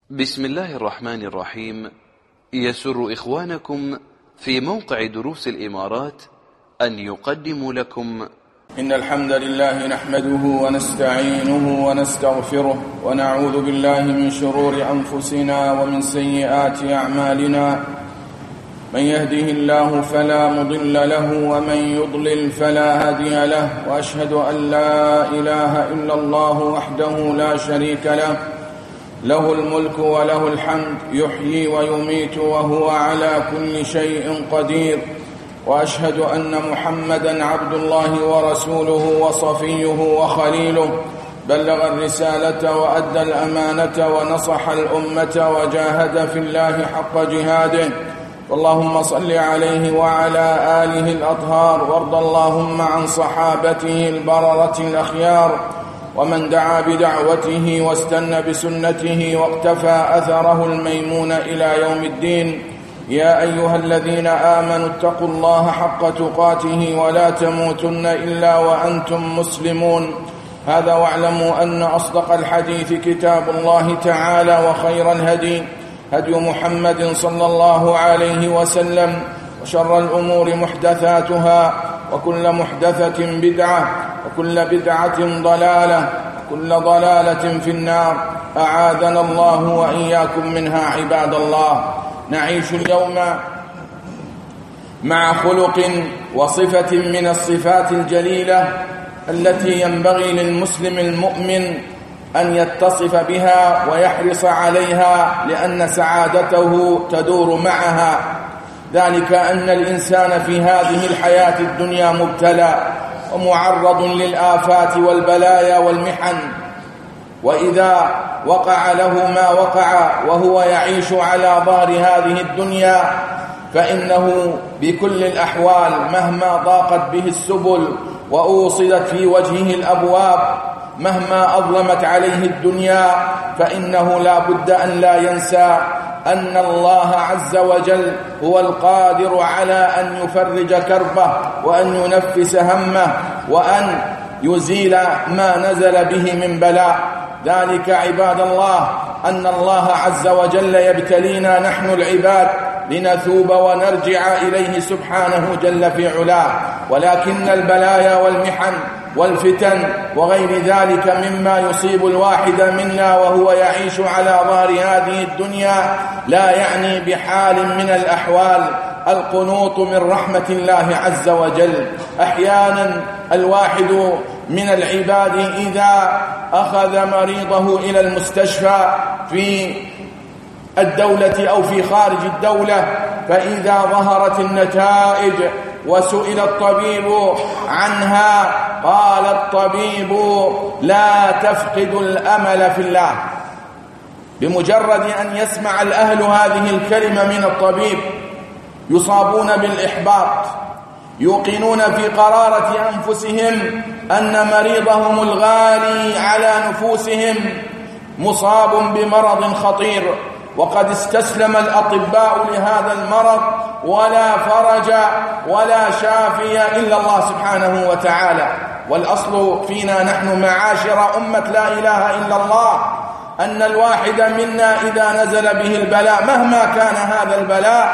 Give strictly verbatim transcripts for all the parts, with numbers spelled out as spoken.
بسم الله الرحمن الرحيم. يسر إخوانكم في موقع دروس الإمارات أن يقدموا لكم إن الحمد لله نحمده ونستعينه ونستغفره ونعوذ بالله من شرور أنفسنا ومن سيئات أعمالنا. من يهده الله فلا مضل له ومن يضلل فلا هادي له، وأشهد أن لا إله إلا الله وحده لا شريك له، له الملك وله الحمد، يحيي ويميت وهو على كل شيء قدير. وأشهد أن محمدًا عبد الله ورسوله وصفيه وخليله، بلغ الرسالة وأدى الأمانة ونصح الأمة وجاهد في الله حق جهاده. اللهم صل عليه وعلى آله الأطهار، وارض اللهم عن صحابته البررة الأخيار، ومن دعا بدعوته واستنى بسنته واقتفى أثره الميمون إلى يوم الدين. يا أيها الذين آمنوا اتقوا الله حق تقاته ولا تموتن إلا وأنتم مسلمون. هذا واعلموا أن أصدق الحديث كتاب الله تعالى، وخير الهدي هدي محمد صلى الله عليه وسلم، وشر الأمور محدثاتها، وكل محدثة بدعة، وكل بدعة ضلالة، وكل ضلالة في النار. أعاذنا الله وإياكم منها عباد الله. نعيش اليوم مع خلق وصفة من الصفات الجليلة التي ينبغي للمسلم المؤمن أن يتصف بها ويحرص عليها، لأن سعادته تدور معها. ذلك أن الإنسان في هذه الحياة الدنيا مبتلى ومعرض للآفات والبلايا والمحن، وإذا وقع له ما وقع وهو يعيش على ظهر هذه الدنيا فإنه بكل الأحوال مهما ضاقت به السبل وأوصدت في وجهه الأبواب، مهما أظلمت عليه الدنيا، فإنه لا بد أن لا ينسى أن الله عز وجل هو القادر على أن يفرج كربه، وأن ينفس همه، وأن يزيل ما نزل به من بلاء. ذلك عباد الله أن الله عز وجل يبتلينا نحن العباد لنثوب ونرجع إليه سبحانه جل في علاه، ولكن البلايا والمحن والفتن وغير ذلك مما يصيب الواحد منا وهو يعيش على ظهر هذه الدنيا لا يعني بحال من الأحوال القنوط من رحمة الله عز وجل. أحيانا الواحد من العباد إذا أخذ مريضه إلى المستشفى في الدولة أو في خارج الدولة، فإذا ظهرت النتائج وسئل الطبيب عنها قال الطبيب: لا تفقد الأمل في الله. بمجرد أن يسمع الأهل هذه الكلمة من الطبيب يصابون بالإحباط، يوقنون في قرارة أنفسهم أن مريضهم الغالي على نفوسهم مصاب بمرض خطير، وقد استسلم الأطباء لهذا المرض، ولا فرج ولا شافي إلا الله سبحانه وتعالى. والأصل فينا نحن معاشر أمة لا إله إلا الله أن الواحد منا إذا نزل به البلاء مهما كان هذا البلاء،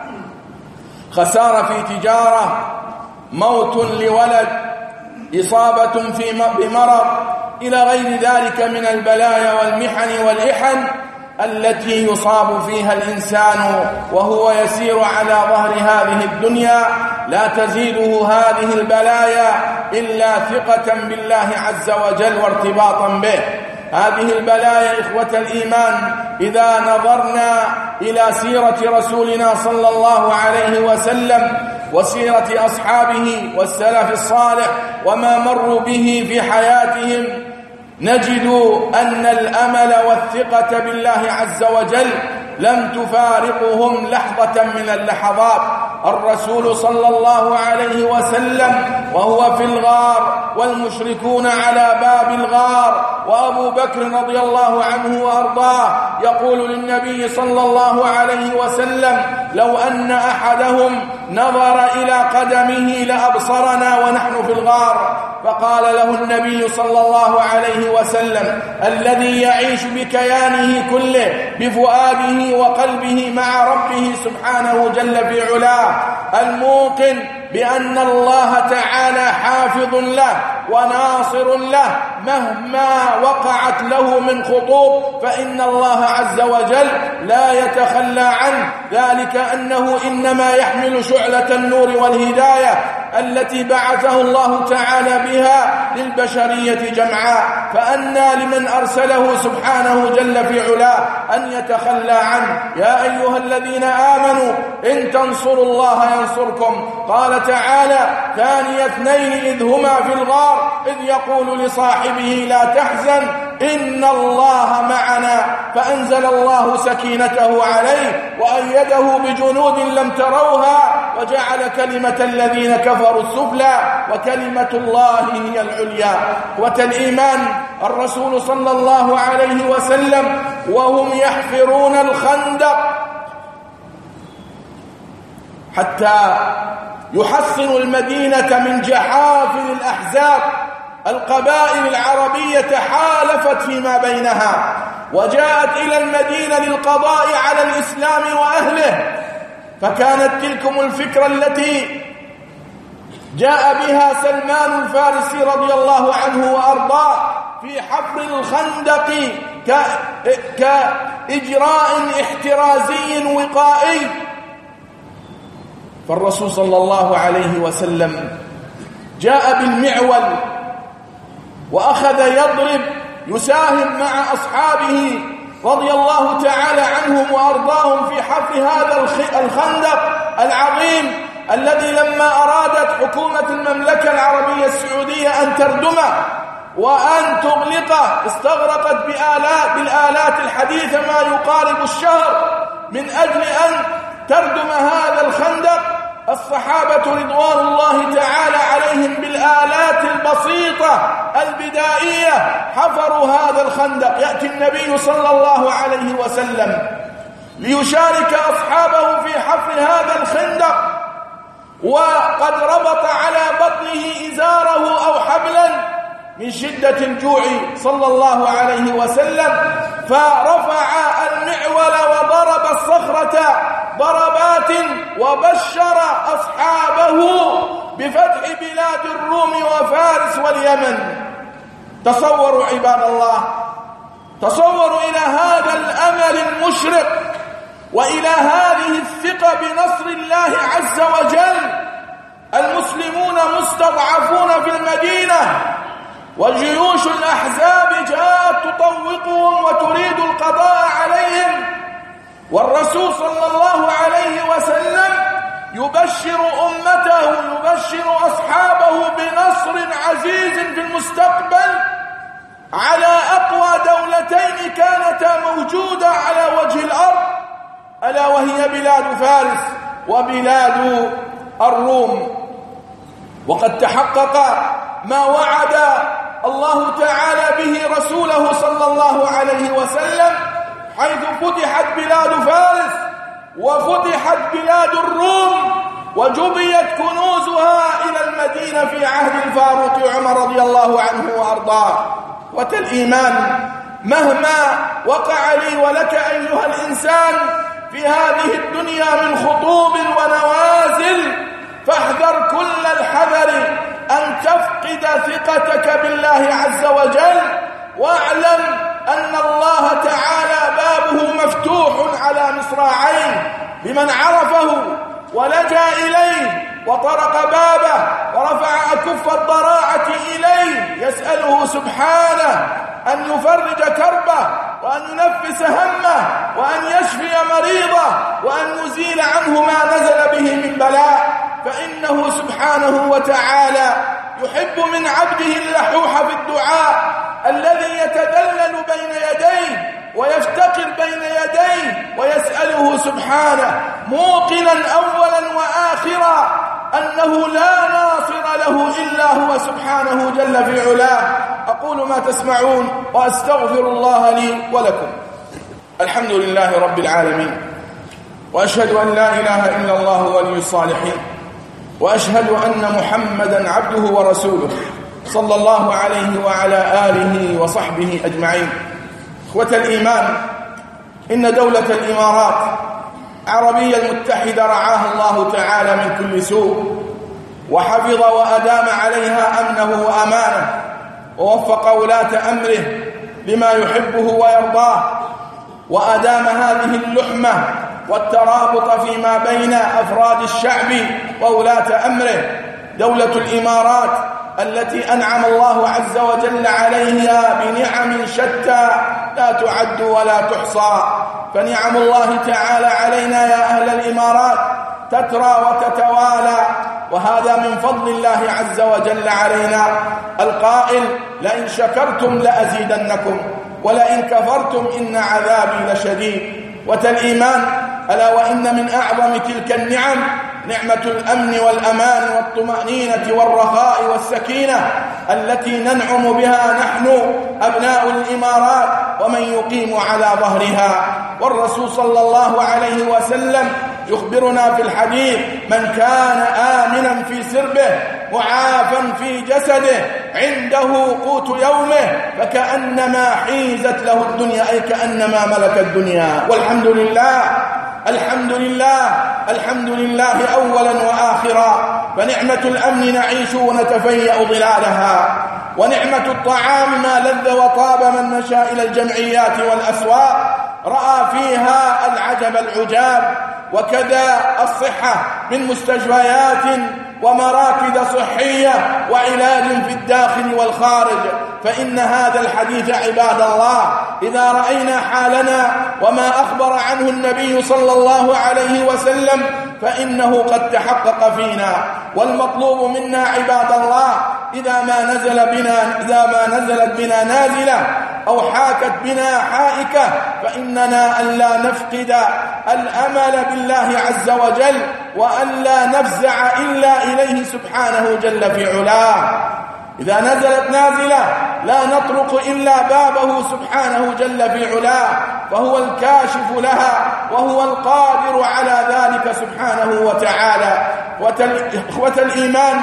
خسارة في تجارة، موت لولد، إصابة في بمرض، إلى غير ذلك من البلايا والمحن والإحن التي يصاب فيها الإنسان وهو يسير على ظهر هذه الدنيا، لا تزيده هذه البلايا إلا ثقة بالله عز وجل وارتباطا به. هذه البلايا إخوة الإيمان إذا نظرنا إلى سيرة رسولنا صلى الله عليه وسلم وسيرة أصحابه والسلف الصالح وما مروا به في حياتهم، نجد أن الأمل والثقة بالله عز وجل لم تفارقهم لحظة من اللحظات. الرسول صلى الله عليه وسلم وهو في الغار والمشركون على باب الغار وأبو بكر رضي الله عنه وأرضاه يقول للنبي صلى الله عليه وسلم: لو أن أحدهم نظر إلى قدمه لأبصرنا ونحن في الغار. فقال له النبي صلى الله عليه وسلم: الذي يعيش بكيانه كله بفؤاده وقلبه مع ربه سبحانه جل في علاه، الموقن بأن الله تعالى حافظ له وناصر له مهما وقعت له من خطوب، فإن الله عز وجل لا يتخلى عنه، ذلك أنه إنما يحمل شعلة النور والهداية التي بعثه الله تعالى بها للبشرية جمعاء، فأنى لمن أرسله سبحانه جل في علاه أن يتخلى عنه. يا أيها الذين آمنوا إن تنصروا الله ينصركم. قال تعالى: ثاني اثنين إذ هما في الغار إذ يقول لصاحبه لا تحزن إن الله معنا، فأنزل الله سكينته عليه وأيده بجنود لم تروها وجعل كلمة الذين كفروا السفلى وكلمة الله هي العليا. وتالإيمان الرسول صلى الله عليه وسلم وهم يحفرون الخندق حتى يحصنوا المدينة من جحافل الأحزاب، القبائل العربية تحالفت فيما بينها وجاءت إلى المدينة للقضاء على الإسلام وأهله، فكانت تلكم الفكرة التي جاء بها سلمان الفارسي رضي الله عنه وأرضاه في حفر الخندق كإجراء احترازي وقائي. فالرسول صلى الله عليه وسلم جاء بالمعول وأخذ يضرب يساهم مع أصحابه رضي الله تعالى عنهم وأرضاهم في حفر هذا الخندق العظيم الذي لما أرادت حكومة المملكة العربية السعودية أن تردمه وأن تغلقه استغرقت بآلات بالآلات الحديثة ما يقارب الشهر من أجل أن تردم هذا الخندق. الصحابة رضوان الله تعالى عليهم بالآلات البسيطة البدائية حفروا هذا الخندق. يأتي النبي صلى الله عليه وسلم ليشارك أصحابه في حفر هذا الخندق، وقد ربط على بطنه إزاره أو حبلا من شدة الجوع صلى الله عليه وسلم، فرفع المعول وضرب الصخرة ضربات وبشر أصحابه بفتح بلاد الروم وفارس واليمن. تصوروا عباد الله، تصوروا إلى هذا الأمل المشرق وإلى هذه الثقة بنصر الله عز وجل. المسلمون مستضعفون في المدينة وجيوش الأحزاب جاءت تطوقهم وتريد القضاء عليهم، والرسول صلى الله عليه وسلم يبشر أمته يبشر أصحابه بنصر عزيز في المستقبل على أقوى دولتين كانتا موجودة على وجه الأرض، ألا وهي بلاد فارس وبلاد الروم. وقد تحقق ما وعد الله تعالى به رسوله صلى الله عليه وسلم، حيث فتحت بلاد فارس وفتحت بلاد الروم وجبيت كنوزها إلى المدينة في عهد الفاروق عمر رضي الله عنه وأرضاه. وتالإيمان مهما وقع لي ولك أيها الإنسان في هذه الدنيا من خطوب ونوازل، فاحذر كل الحذر أن تفقد ثقتك بالله عز وجل، واعلم أن الله تعالى بابه مفتوح على مصراعين لمن عرفه ولجأ إليه وطرق بابه ورفع أكف الضراعة إليه، يسأله سبحانه أن يفرج كربه وأن ينفس همه وأن يشفي مريضه وأن يزيل عنه ما نزل به من بلاء، فإنه سبحانه وتعالى يحب من عبده اللحوح في الدعاء الذي يتذلل بين يديه ويفتقر بين يديه ويسأله سبحانه موقنا أولا وآخرا أنه لا ناصر له إلا هو سبحانه جل في علاه. أقول ما تسمعون وأستغفر الله لي ولكم. الحمد لله رب العالمين، وأشهد أن لا إله إلا الله ولي الصالحين، وأشهد أن محمدا عبده ورسوله صلى الله عليه وعلى آله وصحبه أجمعين. إخوة الإيمان، إن دولة الإمارات العربية المتحدة رعاها الله تعالى من كل سوء، وحفظ وأدام عليها أمنه وأمانه، ووفق ولاة أمره لما يحبه ويرضاه، وأدام هذه اللحمة والترابط فيما بين أفراد الشعب وولاة أمره. دولة الإمارات التي أنعم الله عز وجل عليها بنعم شتى لا تعد ولا تحصى. فنعم الله تعالى علينا يا أهل الإمارات تترى وتتوالى، وهذا من فضل الله عز وجل علينا. القائل: لئن شكرتم لأزيدنكم ولئن كفرتم إن عذابي لشديد. وتالإيمان، ألا وإن من أعظم تلك النعم نعمة الأمن والأمان والطمأنينة والرخاء والسكينة التي ننعم بها نحن أبناء الإمارات ومن يقيم على ظهرها. والرسول صلى الله عليه وسلم يخبرنا في الحديث: من كان آمنا في سربه معافا في جسده عنده قوت يومه فكأنما حيزت له الدنيا، أي كأنما ملك الدنيا. والحمد لله، الحمد لله، الحمد لله أولا وآخرا. فنعمة الأمن نعيش ونتفيأ ظلالها، ونعمة الطعام ما لذ وطاب من مشى إلى الجمعيات والأسواق رأى فيها العجب العجاب. وكذا الصحة من مستشفيات ومراكز صحية وعلاج في الداخل والخارج. فإن هذا الحديث عباد الله إذا رأينا حالنا وما أخبر عنه النبي صلى الله عليه وسلم فإنه قد تحقق فينا. والمطلوب منا عباد الله إذا ما نزل بنا إذا ما نزلت بنا نازلة أو حاكت بنا حائكة فإننا أن لا نفقد الأمل بالله عز وجل، وأن لا نفزع إلا إليه سبحانه جل في علاه. إذا نزلت نازلة لا نطرق إلا بابه سبحانه جل في علاه، فهو الكاشف لها وهو القادر على ذلك سبحانه وتعالى. إخوة الإيمان،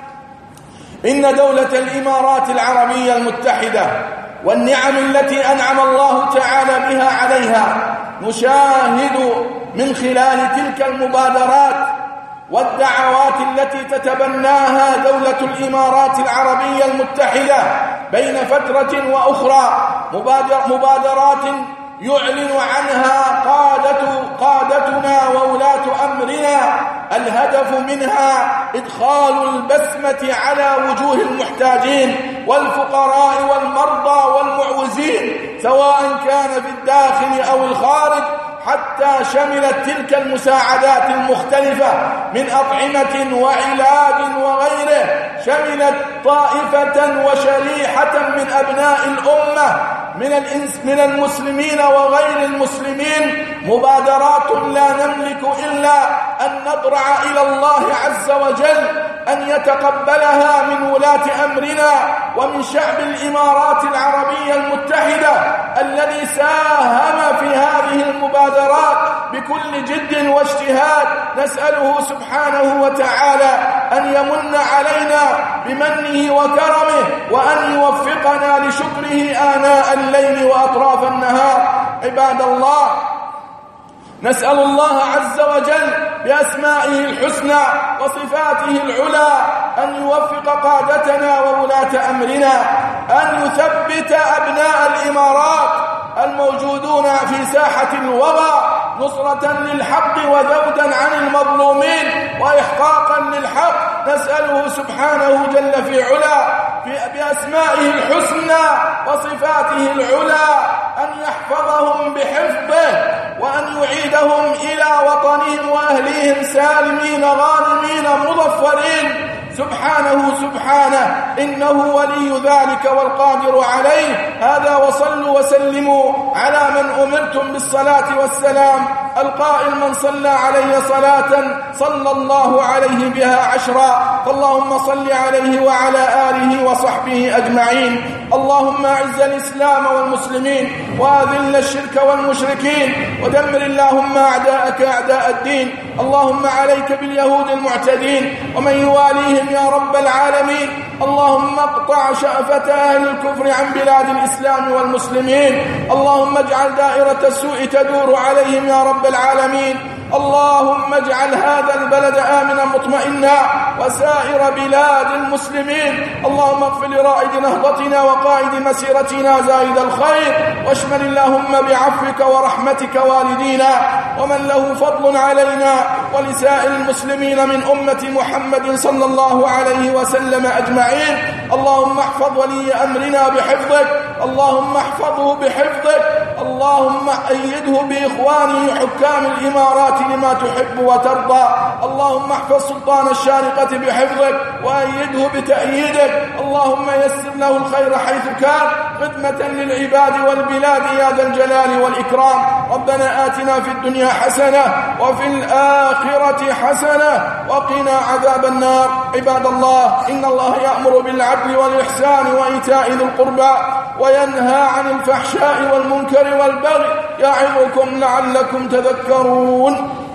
إن دولة الإمارات العربية المتحدة والنعم التي أنعم الله تعالى بها عليها نشاهد من خلال تلك المبادرات والدعوات التي تتبناها دولة الإمارات العربية المتحدة بين فترة وأخرى، مبادرات يعلن عنها قادة قادتنا وولاة أمرنا. الهدف منها إدخال البسمة على وجوه المحتاجين والفقراء والمرضى والمعوزين، سواء كان في الداخل أو الخارج، حتى شملت تلك المساعدات المختلفة من أطعمة وعلاج وغيره، شملت طائفة وشريحة من أبناء الأمة من الإنس من المسلمين وغير المسلمين. مبادرات لا نملك إلا أن نضرع إلى الله عز وجل أن يتقبلها من ولاة أمرنا ومن شعب الإمارات العربية المتحدة الذي ساهم في هذه المبادرات بكل جد واجتهاد. نسأله سبحانه وتعالى أن يمن علينا بمنه وكرمه، وأن يوفقنا لشكره آناء الليل وأطراف النهار. عباد الله، نسأل الله عز وجل بأسمائه الحسنى وصفاته العلى أن يوفق قادتنا وولاة أمرنا، أن يثبت أبناء الإمارات الموجودون في ساحة الوغى نصرة للحق وذودا عن المظلومين وإحقاقا للحق. نسأله سبحانه جل في علا بأسمائه الحسنى وصفاته العلى أن يحفظهم بحفظه، وأن يعيدهم إلى وطنهم وأهليهم سالمين غانمين مظفرين سبحانه سبحانه إنه ولي ذلك والقادر عليه. هذا وصلوا وسلموا على من أمرتم بالصلاة والسلام القائل من صلى علي صلاة صلى الله عليه بها عشرا. فاللهم صل عليه وعلى آله وصحبه أجمعين. اللهم أعز الإسلام والمسلمين وأذل الشرك والمشركين ودمر اللهم أعداءك أعداء الدين. اللهم عليك باليهود المعتدين ومن يواليهم يا رب العالمين. اللهم اقطع شأفة أهل الكفر عن بلاد الإسلام والمسلمين. اللهم اجعل دائرة السوء تدور عليهم يا رب العالمين. اللهم اجعل هذا البلد آمنا مطمئنا وسائر بلاد المسلمين. اللهم اغفر لرائد نهضتنا وقائد مسيرتنا زائد الخير، واشمل اللهم بعفوك ورحمتك والدينا ومن له فضل علينا ولسائر المسلمين من أمة محمد صلى الله عليه وسلم أجمعين. اللهم احفظ ولي أمرنا بحفظك، اللهم احفظه بحفظك، اللهم أيده بإخوانه حكام الإمارات لما تحب وترضى. اللهم احفظ سلطان الشارقة بحفظك وأيده بتأييدك. اللهم يسر له الخير حيث كان خدمة للعباد والبلاد يا ذا الجلال والإكرام. ربنا آتنا في الدنيا حسنة وفي الآخرة حسنة وقنا عذاب النار. عباد الله، إن الله يأمر بالعدل والإحسان وإيتاء ذي القربى وينهى عن الفحشاء والمنكر والبغي يعظكم لعلكم تذكرون.